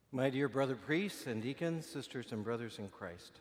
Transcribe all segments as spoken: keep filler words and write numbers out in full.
My dear brother priests and deacons, sisters and brothers in Christ,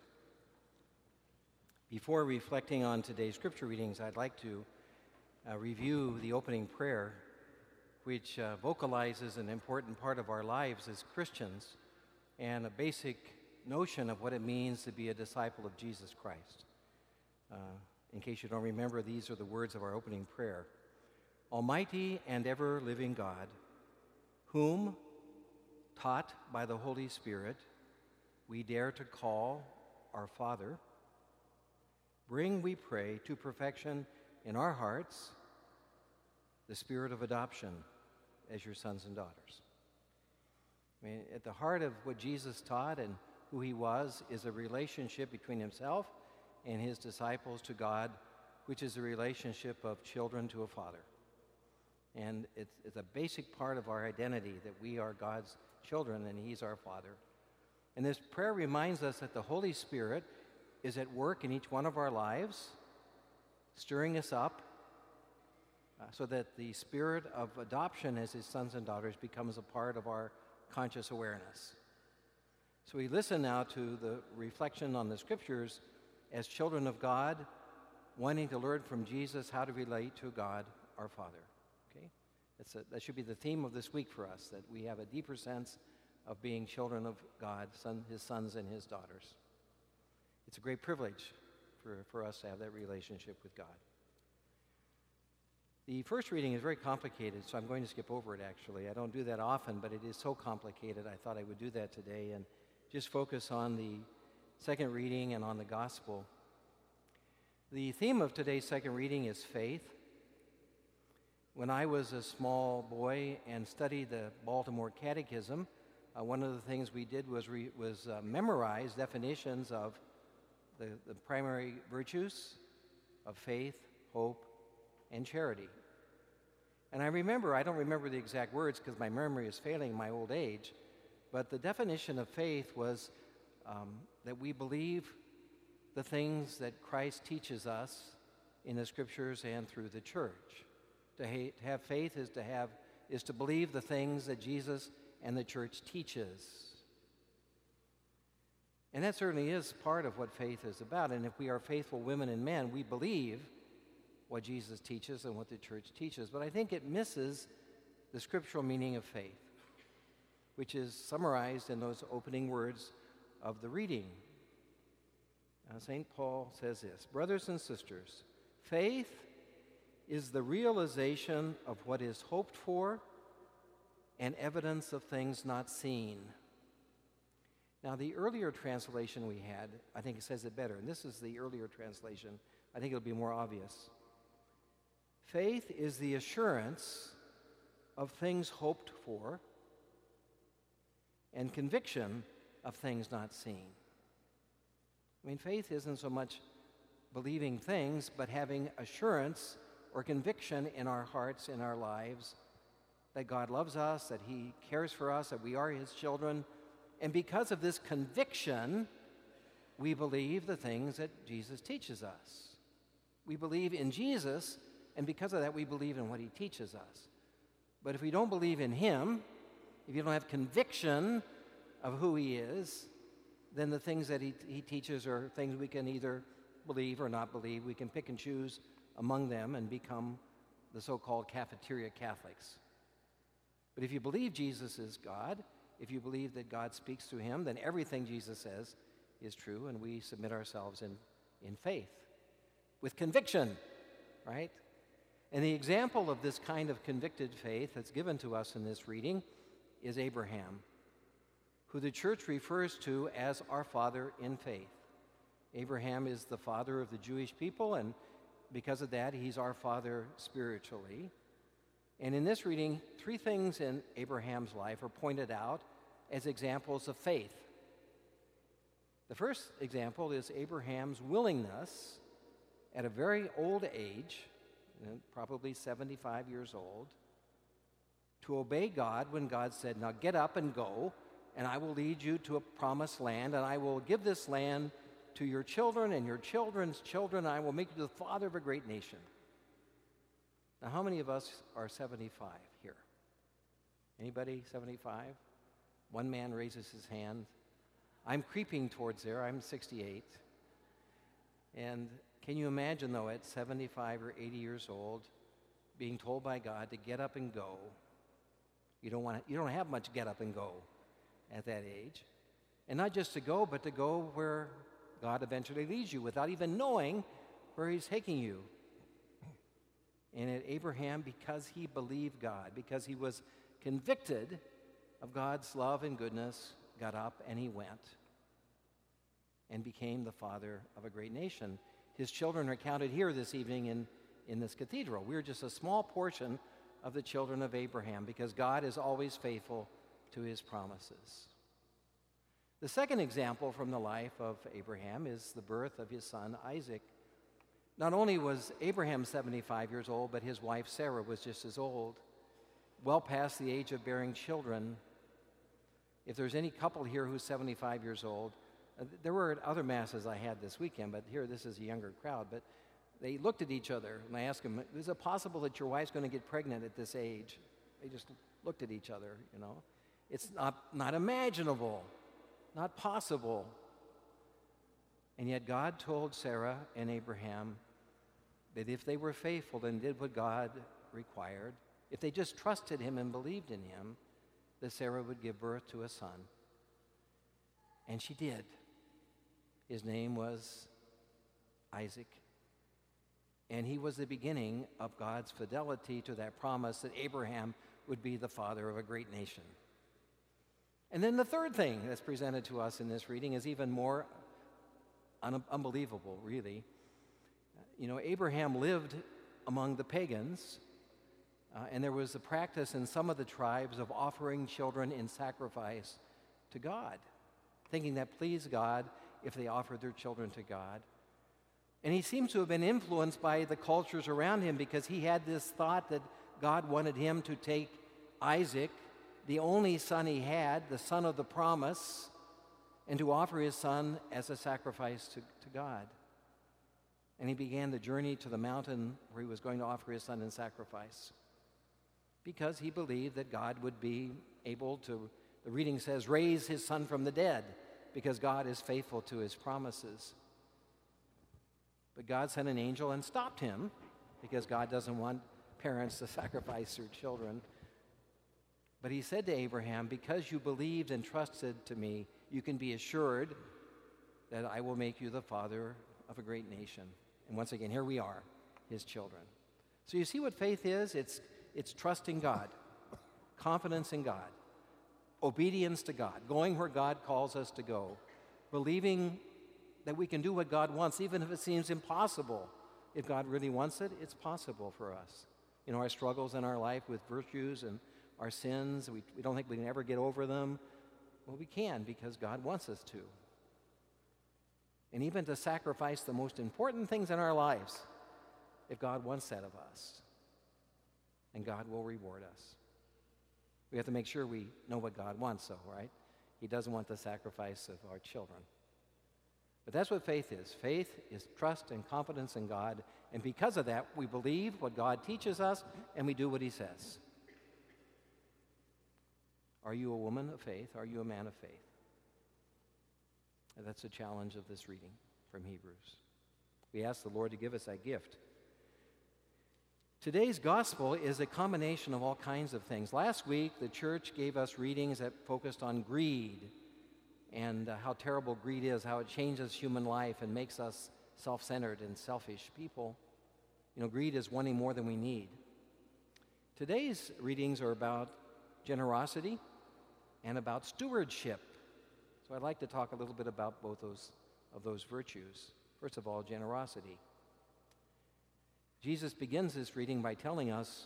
before reflecting on today's scripture readings, I'd like to uh, review the opening prayer, which uh, vocalizes an important part of our lives as Christians and a basic notion of what it means to be a disciple of Jesus Christ. Uh, in case you don't remember, these are the words of our opening prayer. Almighty and ever-living God, whom, taught by the Holy Spirit, we dare to call our Father, bring, we pray, to perfection in our hearts the spirit of adoption as your sons and daughters. I mean, at the heart of what Jesus taught and who he was is a relationship between himself and his disciples to God, which is a relationship of children to a father. And it's, it's a basic part of our identity that we are God's children and he's our Father. And this prayer reminds us that the Holy Spirit is at work in each one of our lives, stirring us up uh, so that the spirit of adoption as his sons and daughters becomes a part of our conscious awareness. So we listen now to the reflection on the scriptures as children of God, wanting to learn from Jesus how to relate to God, our Father. It's a, that should be the theme of this week for us, that we have a deeper sense of being children of God, son, his sons and his daughters. It's a great privilege for, for us to have that relationship with God. The first reading is very complicated, so I'm going to skip over it actually. I don't do that often, but it is so complicated, I thought I would do that today and just focus on the second reading and on the gospel. The theme of today's second reading is faith. When I was a small boy and studied the Baltimore Catechism, uh, one of the things we did was, re- was uh, memorize definitions of the, the primary virtues of faith, hope, and charity. And I remember, I don't remember the exact words because my memory is failing in my old age, but the definition of faith was um, that we believe the things that Christ teaches us in the scriptures and through the church. To have faith is to have is to believe the things that Jesus and the church teaches. And that certainly is part of what faith is about. And if we are faithful women and men, we believe what Jesus teaches and what the church teaches. But I think it misses the scriptural meaning of faith, which is summarized in those opening words of the reading. Now, Saint Paul says this, brothers and sisters, faith is the realization of what is hoped for and evidence of things not seen. Now, the earlier translation we had, I think it says it better, and this is the earlier translation. I think it'll be more obvious. Faith is the assurance of things hoped for and conviction of things not seen. I mean, faith isn't so much believing things, but having assurance or conviction in our hearts, in our lives, that God loves us, that he cares for us, that we are his children. And because of this conviction, we believe the things that Jesus teaches us. We believe in Jesus, and because of that, we believe in what he teaches us. But if we don't believe in him, if you don't have conviction of who he is, then the things that he, he teaches are things we can either believe or not believe. We can pick and choose among them and become the so-called cafeteria Catholics. But if you believe Jesus is God, if you believe that God speaks through him, then everything Jesus says is true, and we submit ourselves in, in faith with conviction, right? And the example of this kind of convicted faith that's given to us in this reading is Abraham, who the church refers to as our father in faith. Abraham is the father of the Jewish people, and because of that, he's our father spiritually. And in this reading, three things in Abraham's life are pointed out as examples of faith. The first example is Abraham's willingness at a very old age, probably seventy-five years old, to obey God when God said, now get up and go, and I will lead you to a promised land, and I will give this land to your children and your children's children, and I will make you the father of a great nation. Now, how many of us are seventy-five here? Anybody seventy-five? One man raises his hand. I'm creeping towards there. I'm sixty-eight. And can you imagine, though, at seventy-five or eighty years old, being told by God to get up and go? You don't want to, you don't have much get up and go at that age. And not just to go, but to go where God eventually leads you without even knowing where he's taking you. And at Abraham, because he believed God, because he was convicted of God's love and goodness, got up and he went and became the father of a great nation. His children are counted here this evening in, in this cathedral. We're just a small portion of the children of Abraham because God is always faithful to his promises. The second example from the life of Abraham is the birth of his son Isaac. Not only was Abraham seventy-five years old, but his wife Sarah was just as old, well past the age of bearing children. If there's any couple here who's seventy-five years old, uh, there were other masses I had this weekend, but here this is a younger crowd, but they looked at each other and I asked them, is it possible that your wife's going to get pregnant at this age? They just looked at each other, you know. It's not, not imaginable, not possible. And yet God told Sarah and Abraham that if they were faithful and did what God required, if they just trusted him and believed in him, that Sarah would give birth to a son. And she did. His name was Isaac. And he was the beginning of God's fidelity to that promise that Abraham would be the father of a great nation. And then the third thing that's presented to us in this reading is even more un- unbelievable, really. You know, Abraham lived among the pagans, uh, and there was a practice in some of the tribes of offering children in sacrifice to God, thinking that pleased God if they offered their children to God. And he seems to have been influenced by the cultures around him because he had this thought that God wanted him to take Isaac, the only son he had, the son of the promise, and to offer his son as a sacrifice to, to God. And he began the journey to the mountain where he was going to offer his son in sacrifice because he believed that God would be able to, the reading says, raise his son from the dead because God is faithful to his promises. But God sent an angel and stopped him because God doesn't want parents to sacrifice their children. But he said to Abraham, because you believed and trusted to me, you can be assured that I will make you the father of a great nation. And once again, here we are, his children. So you see what faith is? It's, it's trusting God, confidence in God, obedience to God, going where God calls us to go, believing that we can do what God wants, even if it seems impossible. If God really wants it, it's possible for us. You know, our struggles in our life with virtues and our sins, we, we don't think we can ever get over them. Well, we can because God wants us to. And even to sacrifice the most important things in our lives, if God wants that of us. And God will reward us. We have to make sure we know what God wants, though, right? He doesn't want the sacrifice of our children. But that's what faith is. Faith is trust and confidence in God. And because of that, we believe what God teaches us and we do what he says. Are you a woman of faith? Are you a man of faith? And that's the challenge of this reading from Hebrews. We ask the Lord to give us that gift. Today's gospel is a combination of all kinds of things. Last week, the church gave us readings that focused on greed and uh, how terrible greed is, how it changes human life and makes us self-centered and selfish people. You know, greed is wanting more than we need. Today's readings are about generosity and about stewardship. So I'd like to talk a little bit about both those of those virtues. First of all, generosity. Jesus begins this reading by telling us,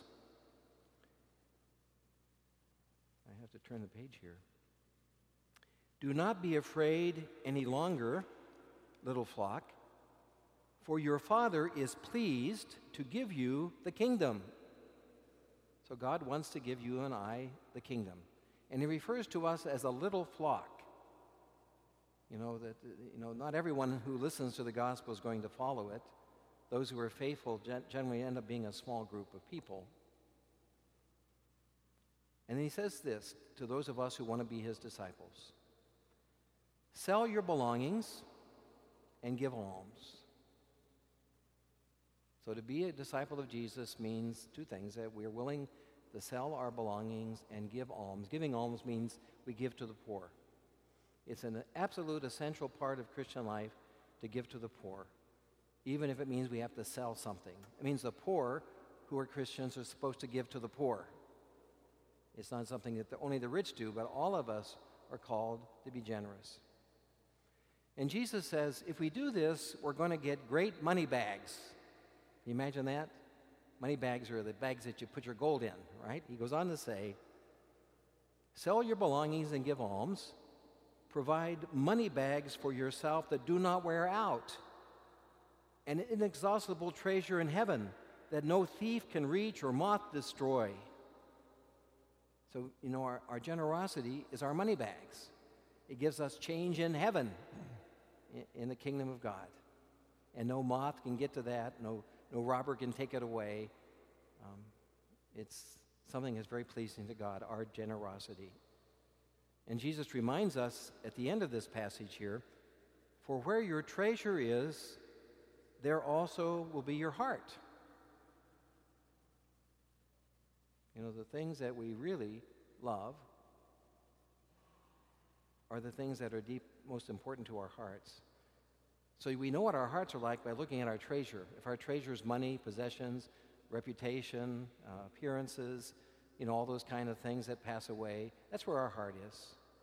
I have to turn the page here. Do not be afraid any longer, little flock, for your Father is pleased to give you the kingdom. So God wants to give you and I the kingdom. And he refers to us as a little flock. You know, that you know, not everyone who listens to the gospel is going to follow it. Those who are faithful generally end up being a small group of people. And then he says this to those of us who want to be his disciples. Sell your belongings and give alms. So to be a disciple of Jesus means two things, that we're willing to sell our belongings and give alms. Giving alms means we give to the poor. It's an absolute essential part of Christian life to give to the poor, even if it means we have to sell something. It means the poor who are Christians are supposed to give to the poor. It's not something that the, only the rich do, but all of us are called to be generous. And Jesus says, if we do this, we're going to get great money bags. Can you imagine that? Money bags are the bags that you put your gold in, right? He goes on to say, sell your belongings and give alms. Provide money bags for yourself that do not wear out, an inexhaustible treasure in heaven that no thief can reach or moth destroy. So, you know, our, our generosity is our money bags. It gives us change in heaven, in, in the kingdom of God. And no moth can get to that. No, no robber can take it away. Um, it's something that's very pleasing to God, our generosity. And Jesus reminds us at the end of this passage here, for where your treasure is, there also will be your heart. You know, the things that we really love are the things that are deep, most important to our hearts. So we know what our hearts are like by looking at our treasure. If our treasure is money, possessions, reputation, uh, appearances, you know, all those kind of things that pass away, that's where our heart is.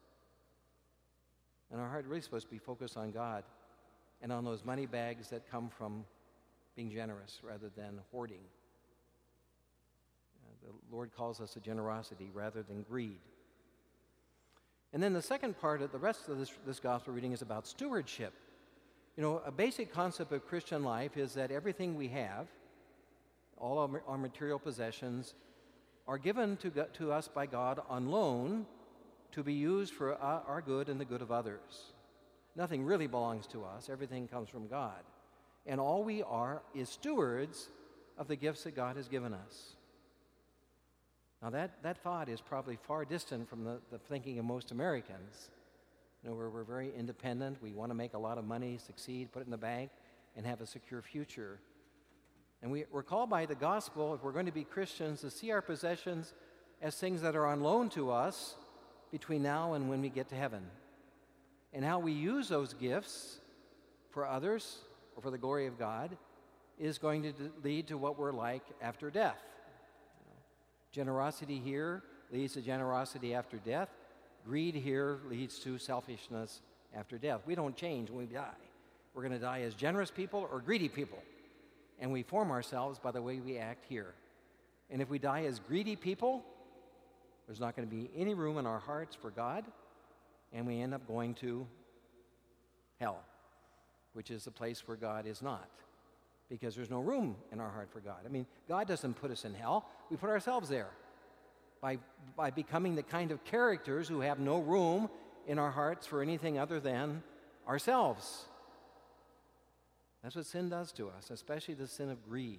And our heart really is supposed to be focused on God and on those money bags that come from being generous rather than hoarding. Uh, the Lord calls us to generosity rather than greed. And then the second part of the rest of this, this gospel reading is about stewardship. You know, a basic concept of Christian life is that everything we have, all our, our material possessions, are given to, to us by God on loan to be used for uh, our good and the good of others. Nothing really belongs to us. Everything comes from God. And all we are is stewards of the gifts that God has given us. Now that, that thought is probably far distant from the, the thinking of most Americans. You know, where we're very independent, we want to make a lot of money, succeed, put it in the bank, and have a secure future. And we, we're called by the gospel, if we're going to be Christians, to see our possessions as things that are on loan to us between now and when we get to heaven. And how we use those gifts for others or for the glory of God is going to lead to what we're like after death. You know, generosity here leads to generosity after death. Greed here leads to selfishness after death. We don't change when we die. We're going to die as generous people or greedy people. And we form ourselves by the way we act here. And if we die as greedy people, there's not going to be any room in our hearts for God, and we end up going to hell, which is the place where God is not, because there's no room in our heart for God. I mean, God doesn't put us in hell. We put ourselves there by, by becoming the kind of characters who have no room in our hearts for anything other than ourselves. That's what sin does to us, especially the sin of greed.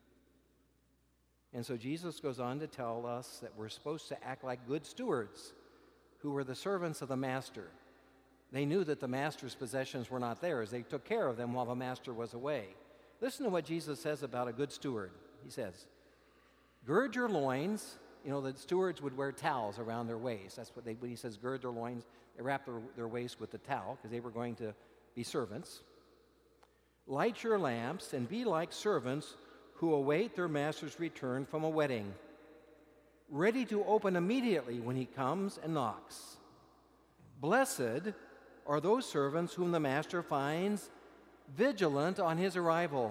And so Jesus goes on to tell us that we're supposed to act like good stewards who were the servants of the master. They knew that the master's possessions were not theirs. They took care of them while the master was away. Listen to what Jesus says about a good steward. He says, gird your loins. You know, the stewards would wear towels around their waist. That's what they, when he says gird their loins, they wrap their, their waist with the towel because they were going to be servants. Light your lamps and be like servants who await their master's return from a wedding, ready to open immediately when he comes and knocks. Blessed are those servants whom the master finds vigilant on his arrival.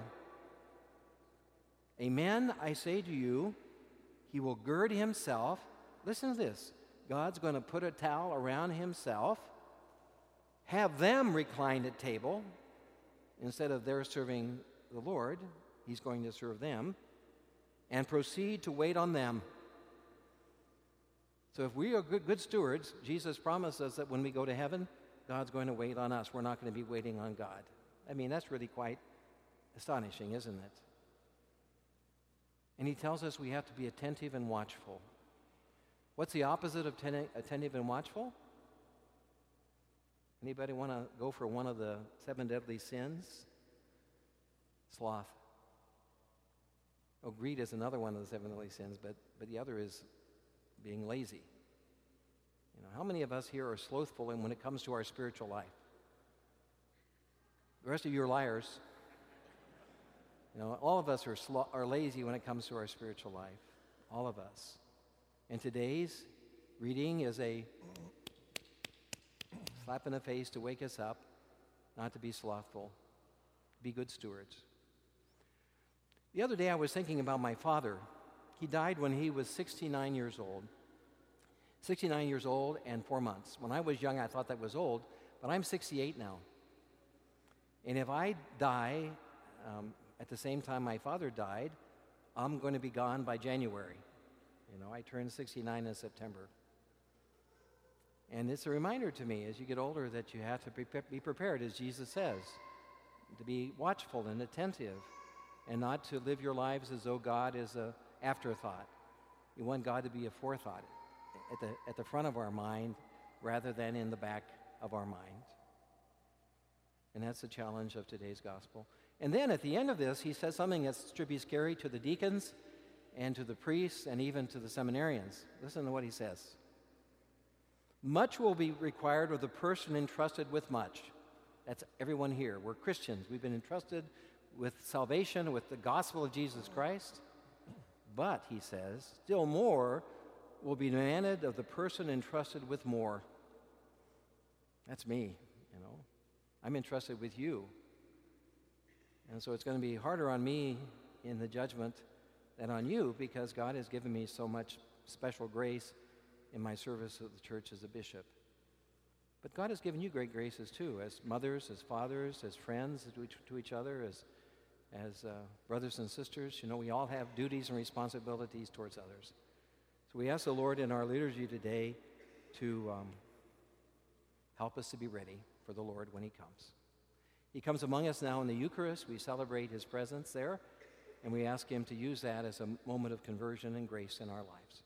Amen, I say to you, he will gird himself. Listen to this. God's going to put a towel around himself, have them recline at table. Instead of their serving the Lord, he's going to serve them, and proceed to wait on them. So if we are good, good stewards, Jesus promised us that when we go to heaven, God's going to wait on us. We're not going to be waiting on God. I mean, that's really quite astonishing, isn't it? And he tells us we have to be attentive and watchful. What's the opposite of ten- attentive and watchful? Anybody want to go for one of the seven deadly sins? Sloth. Oh, greed is another one of the seven deadly sins, but, but the other is being lazy. You know, how many of us here are slothful when it comes to our spiritual life? The rest of you are liars. You know, all of us are, slo- are lazy when it comes to our spiritual life. All of us. And today's reading is a slap in the face to wake us up, not to be slothful, be good stewards. The other day I was thinking about my father. He died when he was sixty-nine years old. sixty-nine years old and four months. When I was young, I thought that was old, but I'm sixty-eight now. And if I die um, at the same time my father died, I'm going to be gone by January. You know, I turned sixty-nine in September. And it's a reminder to me as you get older that you have to be, be prepared, as Jesus says, to be watchful and attentive and not to live your lives as though God is an afterthought. You want God to be a forethought at the, at the front of our mind rather than in the back of our mind. And that's the challenge of today's gospel. And then at the end of this, he says something that should be scary to the deacons and to the priests and even to the seminarians. Listen to what he says. Much will be required of the person entrusted with much. That's everyone here. We're Christians. We've been entrusted with salvation, with the gospel of Jesus Christ. But, he says, still more will be demanded of the person entrusted with more. That's me, you know. I'm entrusted with you. And so it's going to be harder on me in the judgment than on you because God has given me so much special grace in my service of the church as a bishop. But God has given you great graces too, as mothers, as fathers, as friends to each, to each other, as, as uh, brothers and sisters. You know, we all have duties and responsibilities towards others. So we ask the Lord in our liturgy today to um, help us to be ready for the Lord when he comes. He comes among us now in the Eucharist. We celebrate his presence there, and we ask him to use that as a moment of conversion and grace in our lives.